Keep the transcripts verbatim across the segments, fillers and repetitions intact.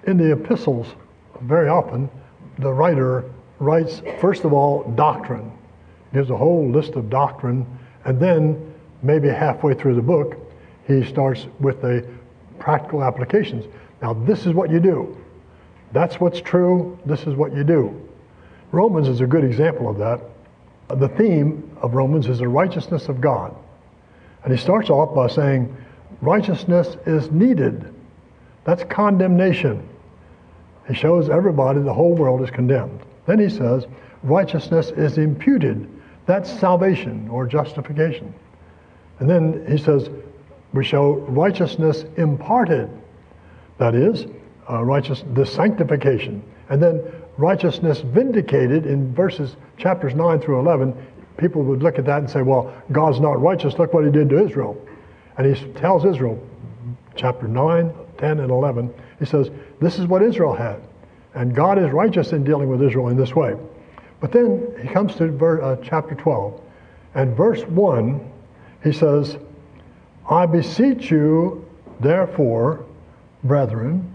in the epistles, very often, the writer writes, first of all, doctrine. Gives a whole list of doctrine, and then maybe halfway through the book, he starts with the practical applications. Now, this is what you do. That's what's true. This is what you do. Romans is a good example of that. The theme of Romans is the righteousness of God. And he starts off by saying, righteousness is needed. That's condemnation. He shows everybody, the whole world is condemned. Then he says, righteousness is imputed. That's salvation or justification. And then he says, we show righteousness imparted. That is, uh, righteous, the sanctification. And then righteousness vindicated in verses, chapters nine through eleven. People would look at that and say, well, God's not righteous. Look what he did to Israel. And he tells Israel, chapter nine, ten, and eleven, he says, this is what Israel had. And God is righteous in dealing with Israel in this way. But then he comes to ver, uh, chapter twelve, and verse one, he says, I beseech you, therefore, brethren,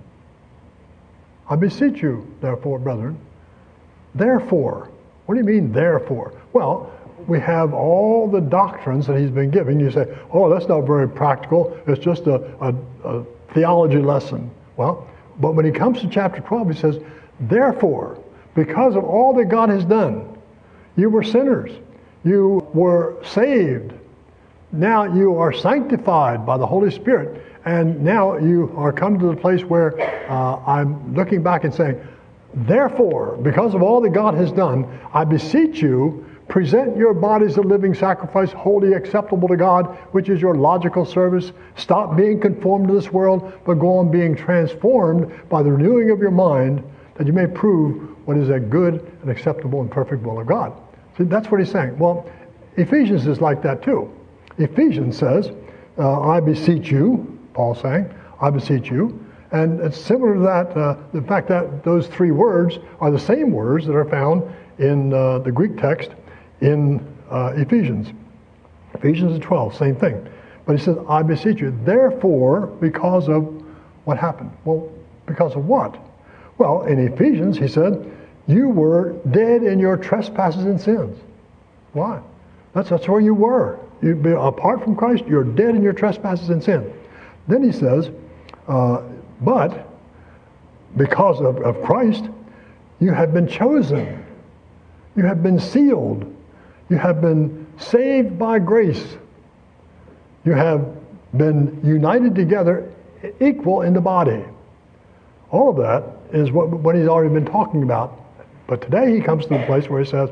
I beseech you, therefore, brethren, therefore. What do you mean, therefore? Well, we have all the doctrines that he's been giving. You say, oh, that's not very practical. It's just a, a, a theology lesson. Well, but when he comes to chapter twelve, he says, therefore, because of all that God has done, you were sinners. You were saved. Now you are sanctified by the Holy Spirit. And now you are come to the place where uh, I'm looking back and saying, therefore, because of all that God has done, I beseech you, present your bodies a living sacrifice, wholly acceptable to God, which is your logical service. Stop being conformed to this world, but go on being transformed by the renewing of your mind, that you may prove what is that good and acceptable and perfect will of God. See, that's what he's saying. Well, Ephesians is like that too. Ephesians says, uh, I beseech you, Paul's saying, I beseech you. And it's similar to that, uh, the fact that those three words are the same words that are found in uh, the Greek text in uh, Ephesians. Ephesians twelve, same thing. But he says, I beseech you, therefore, because of what happened. Well, because of what? Well, in Ephesians, he said, you were dead in your trespasses and sins. Why? That's, that's where you were. You, apart from Christ, you're dead in your trespasses and sin. Then he says, uh, but because of, of Christ, you have been chosen. You have been sealed. You have been saved by grace. You have been united together, equal in the body. All of that is what, what he's already been talking about. But today he comes to the place where he says,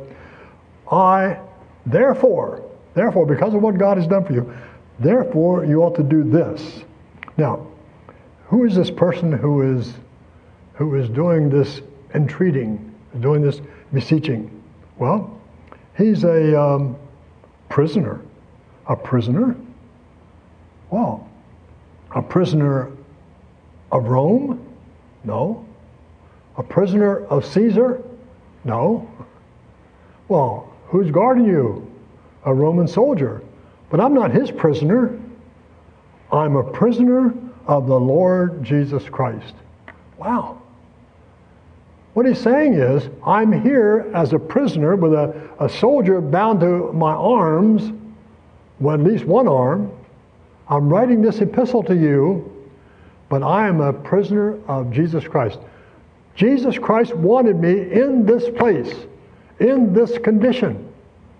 I, therefore, therefore, because of what God has done for you, therefore you ought to do this. Now, who is this person who is who is doing this entreating, doing this beseeching? Well, he's a um, prisoner. A prisoner? Well, a prisoner of Rome? No. A prisoner of Caesar? No. Well, who's guarding you? A Roman soldier. But I'm not his prisoner. I'm a prisoner of the Lord Jesus Christ. Wow. What he's saying is, I'm here as a prisoner with a, a soldier bound to my arms, well, at least one arm. I'm writing this epistle to you, but I am a prisoner of Jesus Christ. Jesus Christ wanted me in this place, in this condition.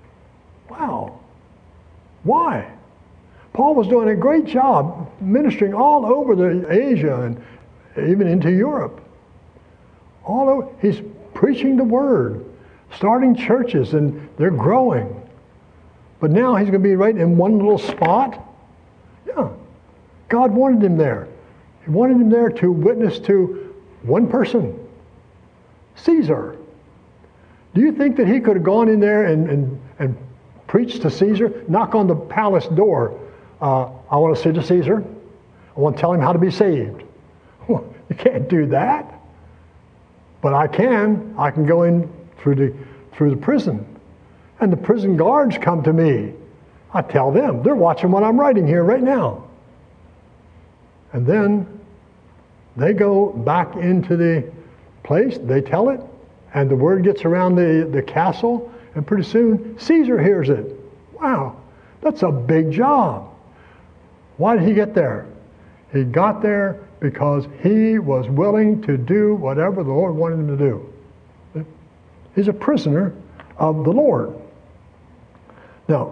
Wow. Why? Paul was doing a great job ministering all over the Asia and even into Europe. All over, he's preaching the word, starting churches, and they're growing. But now he's going to be right in one little spot? Yeah. God wanted him there. He wanted him there to witness to one person, Caesar. Do you think that he could have gone in there and, and, and preached to Caesar, knock on the palace door? Uh, I want to see to Caesar. I want to tell him how to be saved. Well, you can't do that. But I can. I can go in through the through the prison. And the prison guards come to me. I tell them. They're watching what I'm writing here right now. And then They go back into the place, they tell it, and the word gets around the, the castle, and pretty soon Caesar hears it. Wow, that's a big job. Why did he get there? He got there because he was willing to do whatever the Lord wanted him to do. He's a prisoner of the Lord. Now,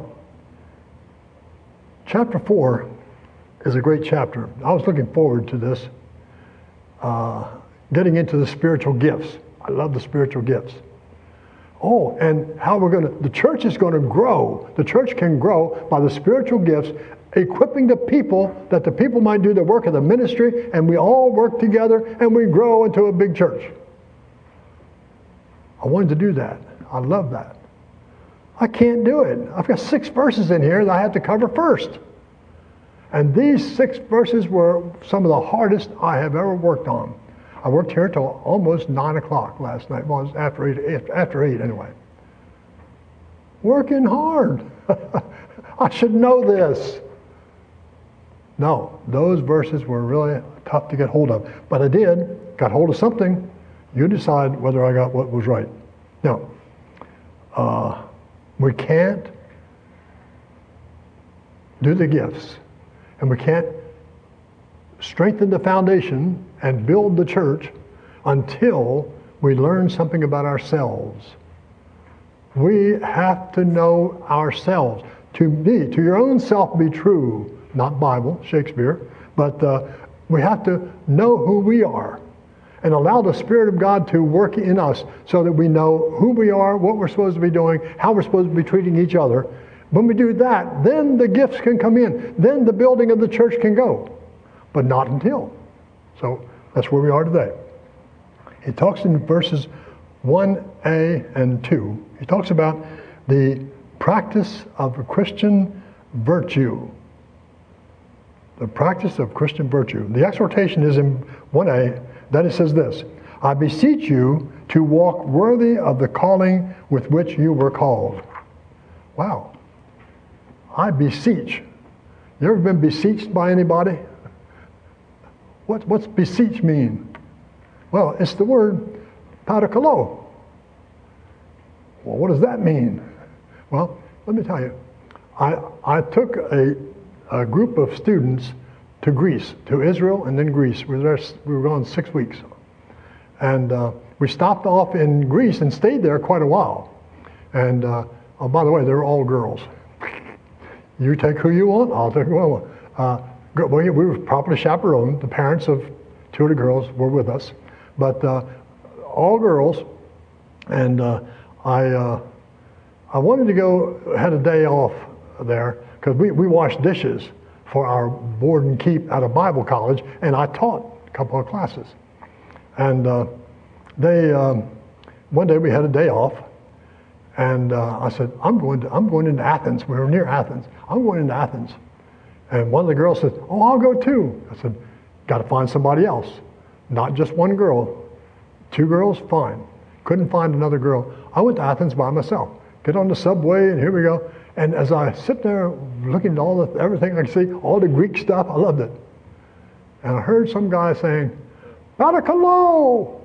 chapter four is a great chapter. I was looking forward to this, uh, getting into the spiritual gifts. I love the spiritual gifts. Oh, and how we're going to, the church is going to grow. The church can grow by the spiritual gifts, equipping the people that the people might do the work of the ministry, and we all work together and we grow into a big church. I wanted to do that. I love that. I can't do it. I've got six verses in here that I have to cover first. And these six verses were some of the hardest I have ever worked on. I worked here till almost nine o'clock last night. Well, it was after eight, after eight anyway. Working hard. I should know this. No, those verses were really tough to get hold of. But I did, got hold of something. You decide whether I got what was right. Now, uh, we can't do the gifts, and we can't strengthen the foundation and build the church until we learn something about ourselves. We have to know ourselves. To be, to your own self be true, not Bible, Shakespeare, but uh, we have to know who we are and allow the Spirit of God to work in us so that we know who we are, what we're supposed to be doing, how we're supposed to be treating each other. When we do that, then the gifts can come in. Then the building of the church can go. But not until. So that's where we are today. He talks in verses one a and two. He talks about the practice of a Christian virtue. The practice of Christian virtue. The exhortation is in one a. Then it says this: I beseech you to walk worthy of the calling with which you were called. Wow. I beseech. You ever been beseeched by anybody? What, what's beseech mean? Well, it's the word parakalo. Well, what does that mean? Well, let me tell you. I, I took a, a group of students to Greece, to Israel and then Greece. We were, there, we were gone six weeks. And uh, we stopped off in Greece and stayed there quite a while. And, uh, oh, by the way, they were all girls. You take who you want, I'll take who I want. Uh, we were properly chaperoned. The parents of two of the girls were with us. But uh, all girls. And uh, I uh, I wanted to go, had a day off there, because we, we washed dishes for our board and keep at a Bible college, and I taught a couple of classes. And uh, they, um, one day we had a day off, and uh, I said, I'm going to, I'm going into Athens. We were near Athens. I'm going into Athens. And one of the girls said, oh, I'll go too. I said, got to find somebody else. Not just one girl. Two girls, fine. Couldn't find another girl. I went to Athens by myself. Get on the subway, and here we go. And as I sit there looking at all the, everything I could see, all the Greek stuff, I loved it. And I heard some guy saying, Parakalo!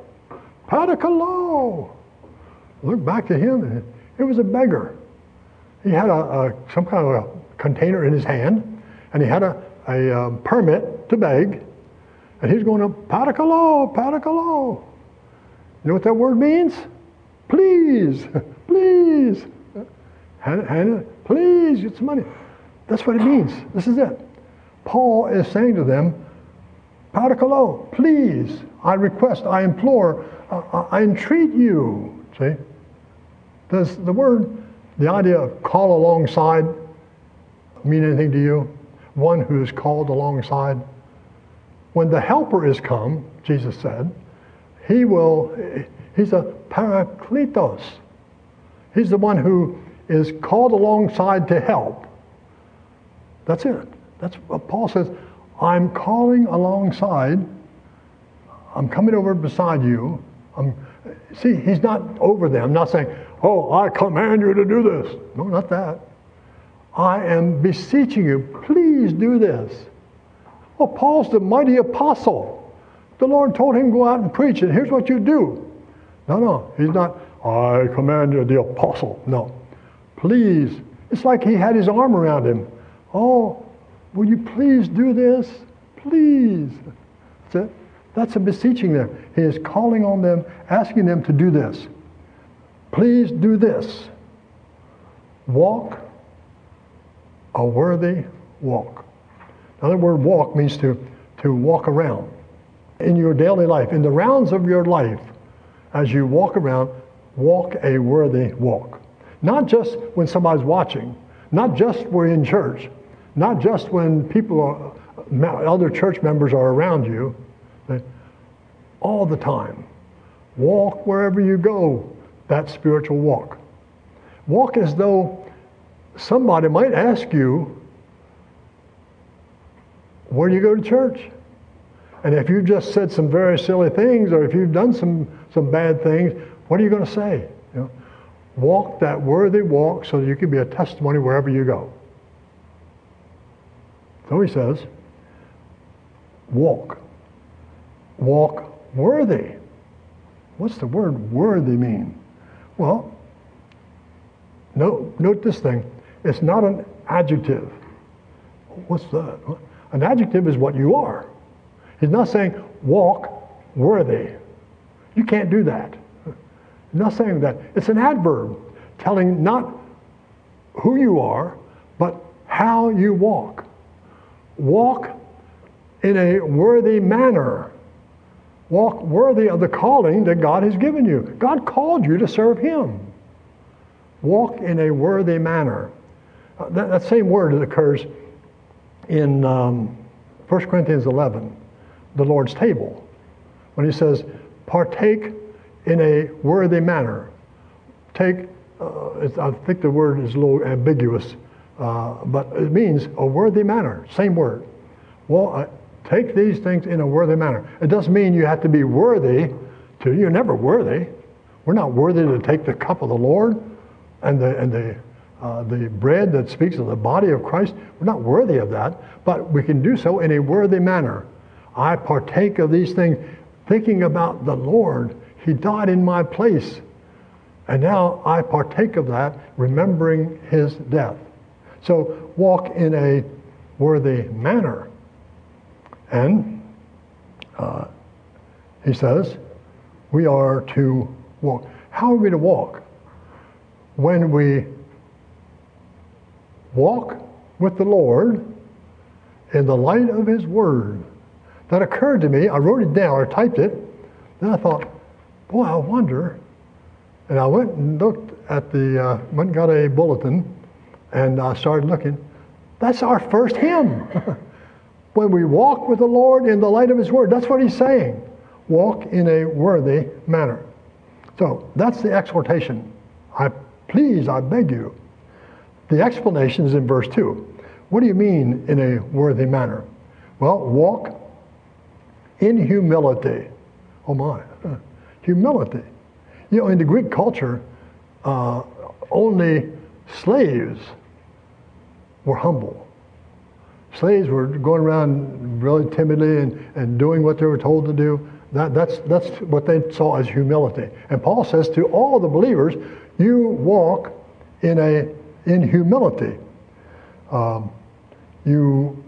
Parakalo! I looked back to him, and it was a beggar. He had a, a some kind of a container in his hand, and he had a, a um, permit to beg, and he's going up, Parakalo! Parakalo! You know what that word means? Please! Please! Hand, hand it, please get some money. That's what it means. This is it. Paul is saying to them, Parakalo, please, I request, I implore, uh, I entreat you. See? Does the word, the idea of call alongside mean anything to you? One who is called alongside? When the helper is come, Jesus said, he will, he's a parakletos. He's the one who is called alongside to help. That's it. That's what Paul says. I'm calling alongside. I'm coming over beside you. I'm, see, he's not over them, not saying, oh, I command you to do this. No, not that. I am beseeching you, please do this. Well, Paul's the mighty apostle. The Lord told him, go out and preach, and here's what you do. No, no, he's not, I command you, the apostle. No. Please. It's like he had his arm around him. Oh, will you please do this? Please. That's it. That's a beseeching them. He is calling on them, asking them to do this. Please do this. Walk a worthy walk. Now, the word walk means to, to walk around. In your daily life, in the rounds of your life, as you walk around, walk a worthy walk. Not just when somebody's watching, not just when you're in church, not just when people are, other church members are around you, but all the time. Walk wherever you go, that spiritual walk. Walk as though somebody might ask you, where do you go to church? And if you've just said some very silly things, or if you've done some, some bad things, what are you going to say? You know, walk that worthy walk so that you can be a testimony wherever you go. So he says, walk. Walk worthy. What's the word worthy mean? Well, note, note this thing. It's not an adjective. What's that? An adjective is what you are. He's not saying walk worthy. You can't do that. He's not saying that. It's an adverb telling not who you are, but how you walk. Walk in a worthy manner. Walk worthy of the calling that God has given you. God called you to serve Him. Walk in a worthy manner. Uh, that, that same word that occurs in um, First Corinthians eleven, the Lord's table, when he says, partake in a worthy manner. Take, uh, I think the word is a little ambiguous, uh, but it means a worthy manner, same word. Well, uh, take these things in a worthy manner. It doesn't mean you have to be worthy to, you're never worthy. We're not worthy to take the cup of the Lord and the, and the, uh, the bread that speaks of the body of Christ. We're not worthy of that, but we can do so in a worthy manner. I partake of these things thinking about the Lord. He died in my place. And now I partake of that, remembering His death. So walk in a worthy manner. And uh, he says, we are to walk. How are we to walk? When we walk with the Lord in the light of His Word. That occurred to me. I wrote it down, or typed it. Then I thought, boy, I wonder. And I went and looked at the, uh, went and got a bulletin, and I started looking. That's our first hymn. When we walk with the Lord in the light of His Word. That's what he's saying. Walk in a worthy manner. So that's the exhortation. I please, I beg you. The explanation is in verse two. What do you mean in a worthy manner? Well, walk in humility. Oh my, humility. You know, in the Greek culture, uh, only slaves were humble. Slaves were going around really timidly and, and doing what they were told to do. That, that's, that's what they saw as humility. And Paul says to all the believers, you walk in a in humility. Um, you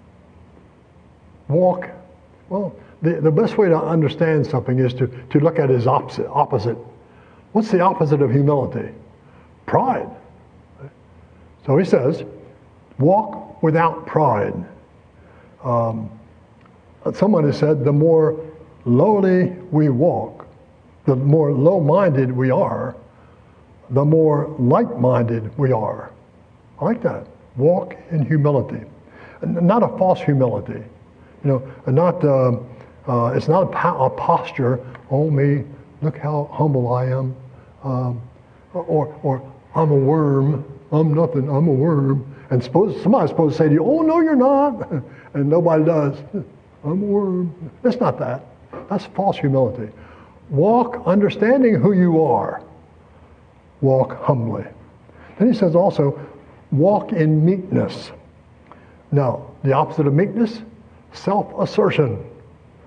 walk, well, the, the best way to understand something is to, to look at its opposite, opposite. What's the opposite of humility? Pride. So he says, walk without pride. Um, someone has said, the more lowly we walk, the more low-minded we are, the more like-minded we are. I like that. Walk in humility. Not a false humility. You know, not, uh, uh, it's not a, po- a posture, oh me, look how humble I am. Um, or, or I'm a worm, I'm nothing, I'm a worm. And suppose somebody's supposed to say to you, oh no you're not. And nobody does. I'm a worm. It's not that. That's false humility. Walk understanding who you are. Walk humbly. Then he says also, walk in meekness. Now, the opposite of meekness, self-assertion.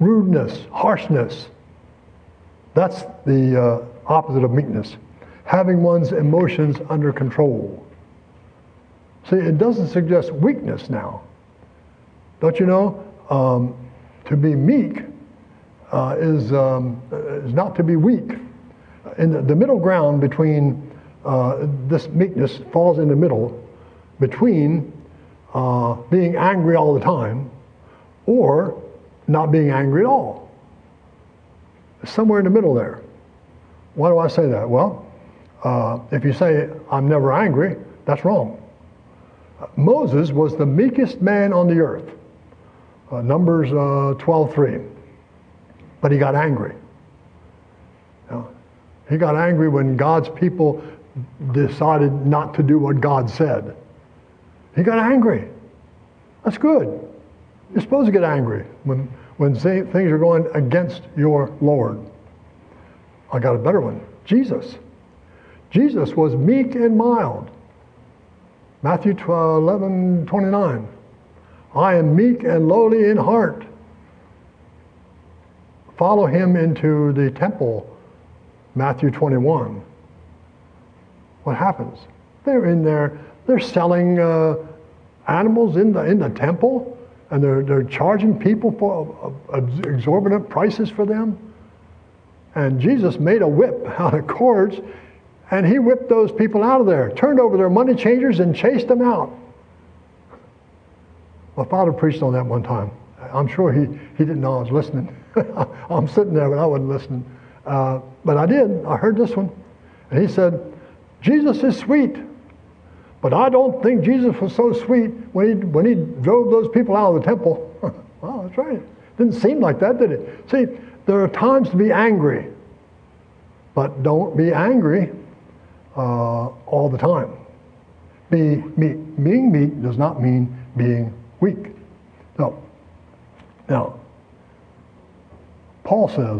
rudeness, harshness. That's the uh, opposite of meekness. Having one's emotions under control. See, it doesn't suggest weakness now. Don't you know? Um, to be meek uh, is, um, is not to be weak. In the, the middle ground between uh, this meekness falls in the middle between uh, being angry all the time or not being angry at all. Somewhere in the middle there. Why do I say that? Well, uh, if you say, I'm never angry, that's wrong. Uh, Moses was the meekest man on the earth. Uh, Numbers uh, twelve three. But he got angry. You know, he got angry when God's people decided not to do what God said. He got angry. That's good. You're supposed to get angry when, when things are going against your Lord. I got a better one. Jesus. Jesus was meek and mild. Matthew eleven twenty-nine. I am meek and lowly in heart. Follow him into the temple. Matthew twenty-one. What happens? They're in there. They're selling uh, animals in the in the temple, and they're they're charging people for uh, exorbitant prices for them. And Jesus made a whip out of cords, and he whipped those people out of there, turned over their money changers, and chased them out. My father preached on that one time. I'm sure he, he didn't know I was listening. I'm sitting there, but I wasn't listening. Uh, but I did. I heard this one. And he said, Jesus is sweet. But I don't think Jesus was so sweet when he, when he drove those people out of the temple. Well, that's right. Didn't seem like that, did it? See, there are times to be angry. But don't be angry uh, all the time. Be meek. Being meek does not mean being weak. No. Now, Paul says,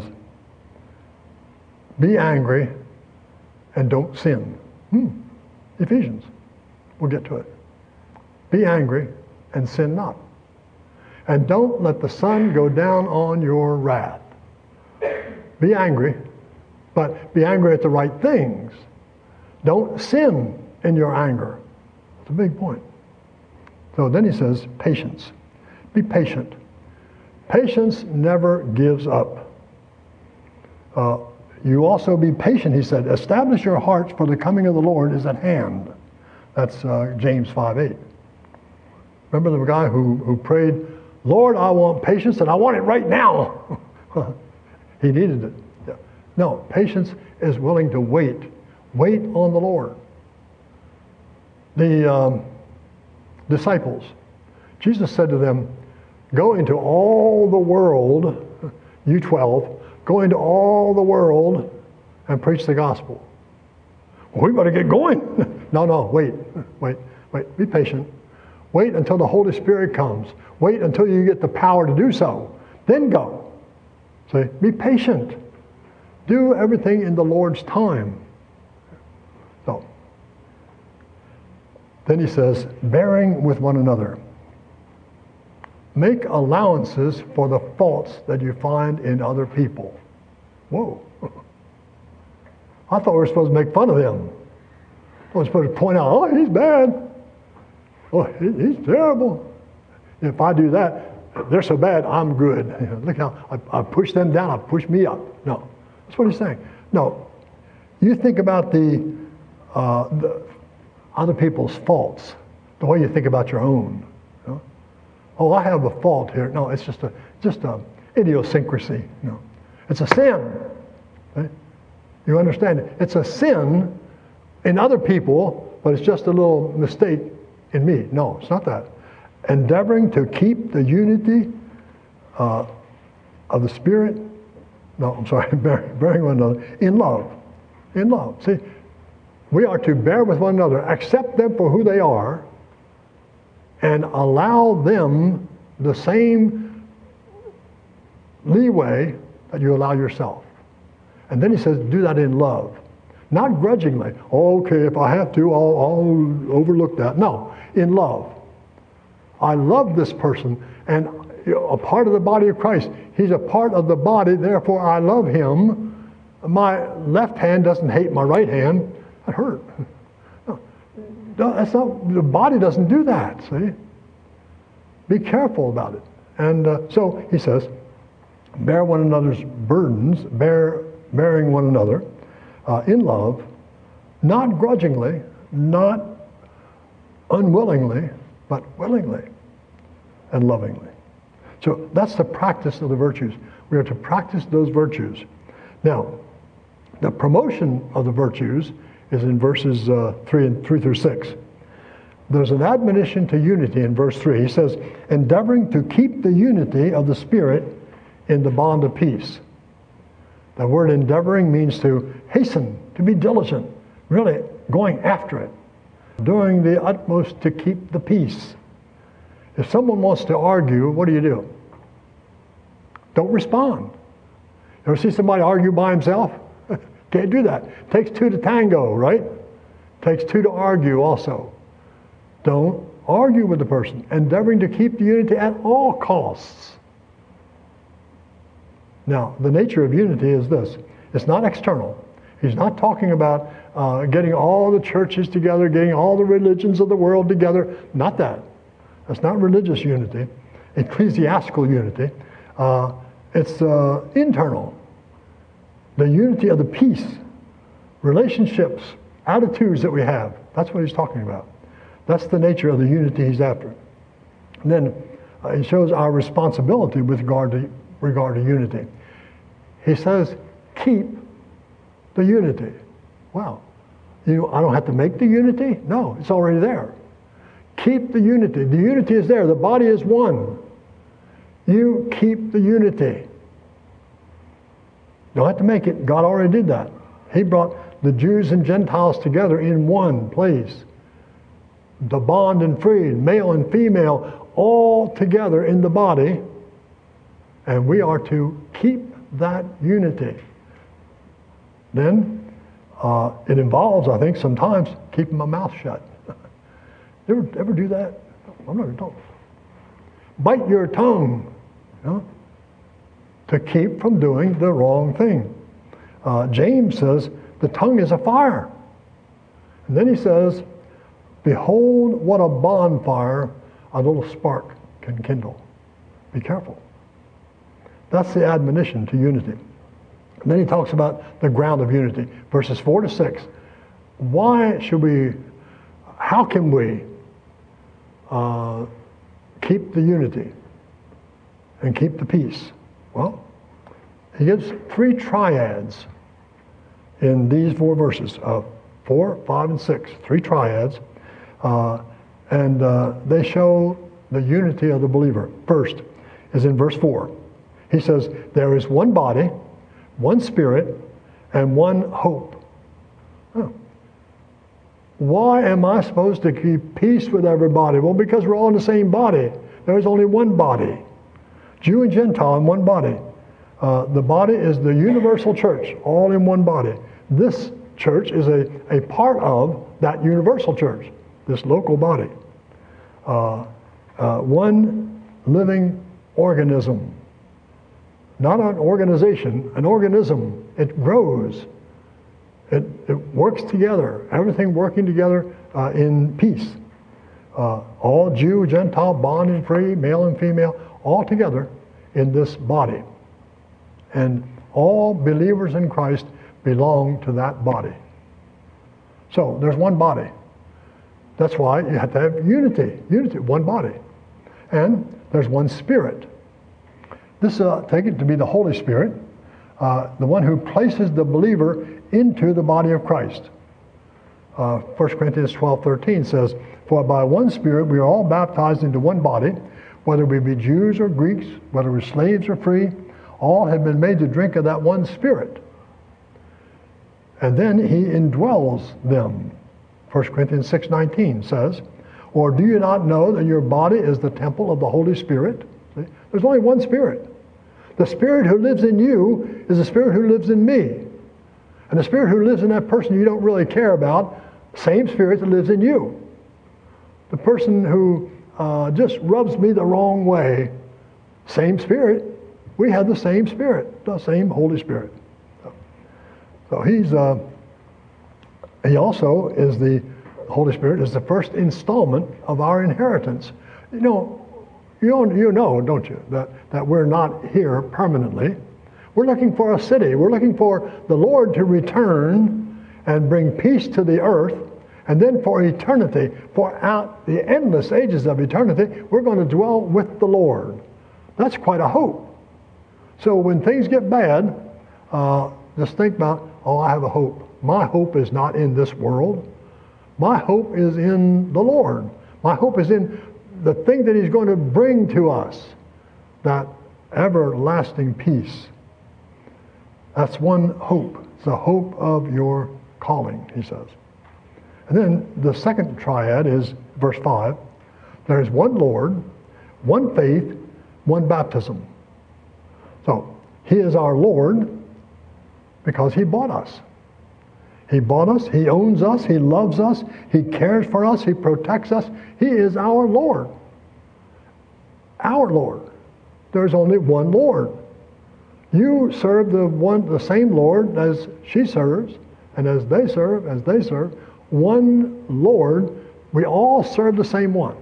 be angry and don't sin. Hmm. Ephesians. We'll get to it. Be angry and sin not. And don't let the sun go down on your wrath. Be angry, but be angry at the right things. Don't sin in your anger. That's a big point. So then he says, patience. Be patient. Patience never gives up. Uh, you also be patient, he said. Establish your hearts, for the coming of the Lord is at hand. That's uh, James five eight. Remember the guy who, who prayed, Lord, I want patience, and I want it right now. He needed it. Yeah. No, patience is willing to wait. Wait on the Lord. The um, disciples, Jesus said to them, go into all the world, you twelve, go into all the world and preach the gospel. Well, we better get going. no, no, wait, wait, wait, be patient. Wait until the Holy Spirit comes. Wait until you get the power to do so. Then go. See, be patient. Do everything in the Lord's time. So, then he says, bearing with one another. Make allowances for the faults that you find in other people. Whoa. I thought we were supposed to make fun of him. I was supposed to point out, oh, he's bad. Oh, he's terrible. If I do that, they're so bad, I'm good. You know, look how I, I push them down, I push me up. No, that's what he's saying. No, you think about the, uh, the other people's faults, the way you think about your own. You know? Oh, I have a fault here. No, it's just a just a idiosyncrasy. You know? It's a sin. Right? You understand it? It's a sin in other people, but it's just a little mistake in me. No, it's not that. Endeavoring to keep the unity uh, of the Spirit, no, I'm sorry, bearing, bearing one another, in love. In love. See, we are to bear with one another, accept them for who they are, and allow them the same leeway that you allow yourself. And then he says, do that in love. Not grudgingly. Oh, okay, if I have to, I'll, I'll overlook that. No, in love. I love this person, and you know, a part of the body of Christ. He's a part of the body, therefore I love him. My left hand doesn't hate my right hand. That hurt. No, that's not, the body doesn't do that, see? Be careful about it. And uh, so he says, bear one another's burdens, bear, bearing one another uh, in love, not grudgingly, not unwillingly, but willingly and lovingly. So that's the practice of the virtues. We are to practice those virtues. Now, the promotion of the virtues is in verses uh, three and three through six. There's an admonition to unity in verse three. He says, endeavoring to keep the unity of the Spirit in the bond of peace. The word endeavoring means to hasten, to be diligent, really going after it, doing the utmost to keep the peace. If someone wants to argue, what do you do? Don't respond. You ever see somebody argue by himself? Can't do that. Takes two to tango, right? Takes two to argue also. Don't argue with the person, endeavoring to keep the unity at all costs. Now, the nature of unity is this. It's not external. He's not talking about uh, getting all the churches together, getting all the religions of the world together. Not that. That's not religious unity. Ecclesiastical unity. Uh, it's uh, internal. The unity of the peace, relationships, attitudes that we have. That's what he's talking about. That's the nature of the unity he's after. And then uh, it shows our responsibility with regard to, regard to unity. He says, keep the unity. Wow. You know, I don't have to make the unity? No, it's already there. Keep the unity. The unity is there. The body is one. You keep the unity. Don't have to make it. God already did that. He brought the Jews and Gentiles together in one place. The bond and freed, male and female, all together in the body. And we are to keep that unity. Then uh, it involves, I think, sometimes keeping my mouth shut. You ever, ever do that? I'm not going to talk. Bite your tongue, you know, to keep from doing the wrong thing. Uh, James says the tongue is a fire. And then he says, behold what a bonfire a little spark can kindle. Be careful. That's the admonition to unity. And then he talks about the ground of unity. Verses four to six. Why should we, how can we uh, keep the unity and keep the peace? Well, he gives three triads in these four verses, uh, four, five, and six. Three triads. Uh, and uh, they show the unity of the believer. First is in verse four. He says, there is one body, one spirit, and one hope. Huh. Why am I supposed to keep peace with everybody? Well, because we're all in the same body. There is only one body. Jew and Gentile in one body. Uh, the body is the universal church, all in one body. This church is a, a part of that universal church, this local body. Uh, uh, one living organism. Not an organization, an organism. It grows. It, it works together. Everything working together uh, in peace. Uh, all Jew, Gentile, bond and free, male and female, all together in this body. And all believers in Christ belong to that body. So there's one body. That's why you have to have unity. Unity, one body. And there's one spirit. This uh, take it to be the Holy Spirit, uh, the one who places the believer into the body of Christ. Uh, First Corinthians twelve thirteen says, for by one Spirit we are all baptized into one body, whether we be Jews or Greeks, whether we're slaves or free, all have been made to drink of that one Spirit. And then he indwells them. First Corinthians six nineteen says, or do you not know that your body is the temple of the Holy Spirit? See? There's only one Spirit. The Spirit who lives in you is the Spirit who lives in me. And the Spirit who lives in that person you don't really care about, same Spirit that lives in you. The person who uh, just rubs me the wrong way, Same Spirit. We have the same Spirit, the same Holy Spirit. So, so he's, uh, he also is the, Holy Spirit is the first installment of our inheritance. You know, you, you know, don't you, that, that we're not here permanently. We're looking for a city. We're looking for the Lord to return and bring peace to the earth. And then for eternity, for out the endless ages of eternity, we're going to dwell with the Lord. That's quite a hope. So when things get bad, uh, just think about, oh, I have a hope. My hope is not in this world. My hope is in the Lord. My hope is in the thing that He's going to bring to us, that everlasting peace. That's one hope. It's the hope of your calling, he says. And then the second triad is verse five. There is one Lord, one faith, one baptism. So He is our Lord because He bought us. He bought us, He owns us, He loves us, He cares for us, He protects us. He is our Lord. Our Lord. There's only one Lord. You serve the one, the same Lord as she serves, and as they serve, as they serve. One Lord. We all serve the same one.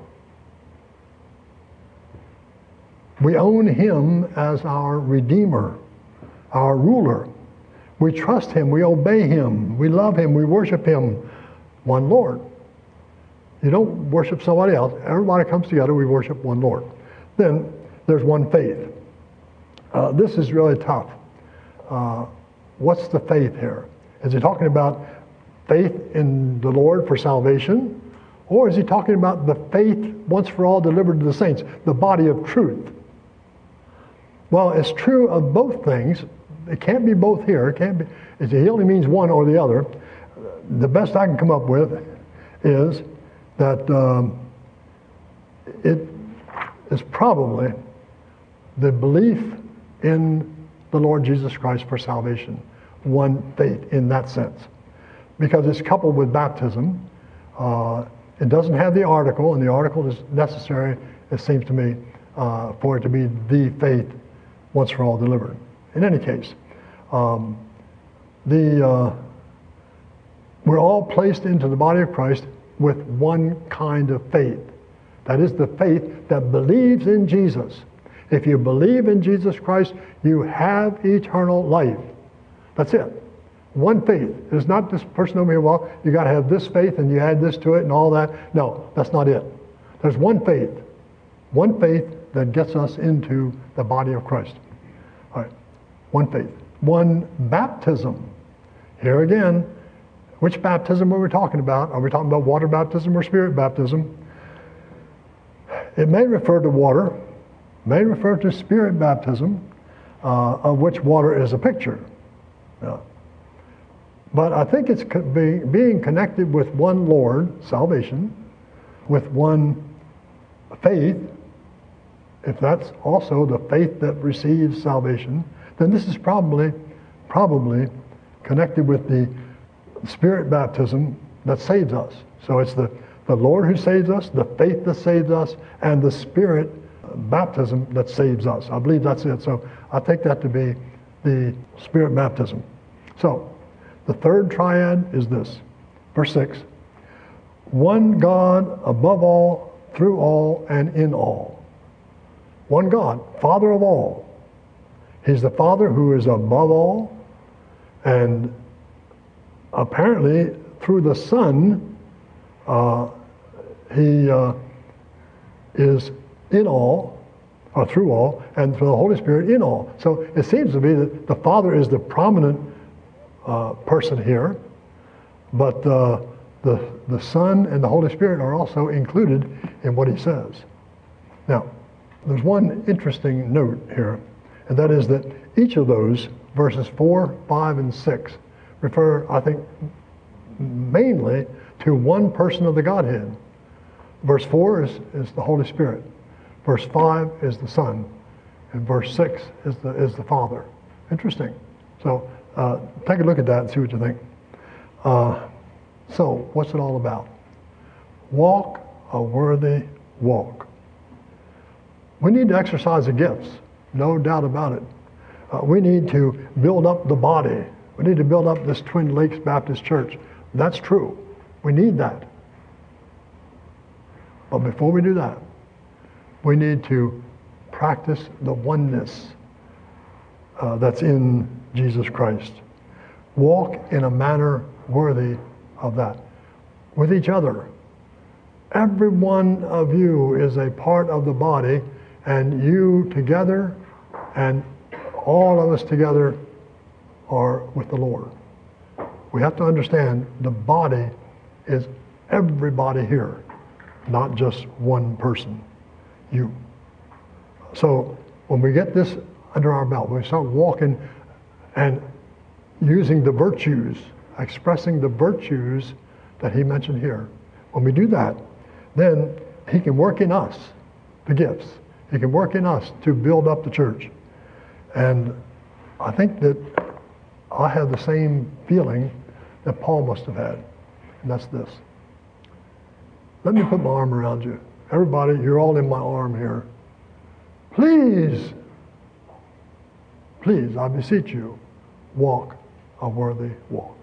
We own Him as our Redeemer, our ruler. We trust Him. We obey Him. We love Him. We worship Him. One Lord. You don't worship somebody else. Everybody comes together. We worship one Lord. Then there's one faith. Uh, this is really tough. Uh, what's the faith here? Is he talking about faith in the Lord for salvation? Or is he talking about the faith once for all delivered to the saints, the body of truth? Well, it's true of both things. It can't be both here. It can't be. He only means one or the other. The best I can come up with is that um, it is probably the belief in the Lord Jesus Christ for salvation. One faith in that sense. Because it's coupled with baptism. Uh, it doesn't have the article, and the article is necessary, it seems to me, uh, for it to be the faith once for all delivered. In any case, um, the uh, we're all placed into the body of Christ with one kind of faith. That is the faith that believes in Jesus. If you believe in Jesus Christ, you have eternal life. That's it. One faith. It's not this person over here, well, you got to have this faith and you add this to it and all that. No, that's not it. There's one faith. One faith that gets us into the body of Christ. All right. One faith. One baptism. Here again, which baptism are we talking about? Are we talking about water baptism or spirit baptism? It may refer to water, may refer to spirit baptism, uh, of which water is a picture. Uh, but I think it's co- be, being connected with one Lord, salvation, with one faith. If that's also the faith that receives salvation, then this is probably, probably connected with the spirit baptism that saves us. So it's the, the Lord who saves us, the faith that saves us, and the spirit baptism that saves us. I believe that's it. So I take that to be the spirit baptism. So the third triad is this. Verse six. One God above all, through all, and in all. One God, Father of all. He's the Father who is above all, and apparently through the Son, uh, He uh, is in all, or through all, and through the Holy Spirit in all. So it seems to be that the Father is the prominent uh, person here, but uh, the, the Son and the Holy Spirit are also included in what he says. Now, there's one interesting note here, and that is that each of those, verses four, five, and six, refer, I think, mainly to one person of the Godhead. Verse four is, is the Holy Spirit. Verse five is the Son. And verse six is the, is the Father. Interesting. So uh, take a look at that and see what you think. Uh, so what's it all about? Walk a worthy walk. We need to exercise the gifts, no doubt about it. Uh, we need to build up the body. We need to build up this Twin Lakes Baptist Church. That's true. We need that. But before we do that, we need to practice the oneness uh, that's in Jesus Christ. Walk in a manner worthy of that. With each other. Every one of you is a part of the body, and you together and all of us together are with the Lord. We have to understand the body is everybody here, not just one person, you. So when we get this under our belt, when we start walking and using the virtues, expressing the virtues that he mentioned here, when we do that, then he can work in us the gifts. He can work in us to build up the church. And I think that I have the same feeling that Paul must have had, and that's this. Let me put my arm around you. Everybody, you're all in my arm here. Please, please, I beseech you, walk a worthy walk.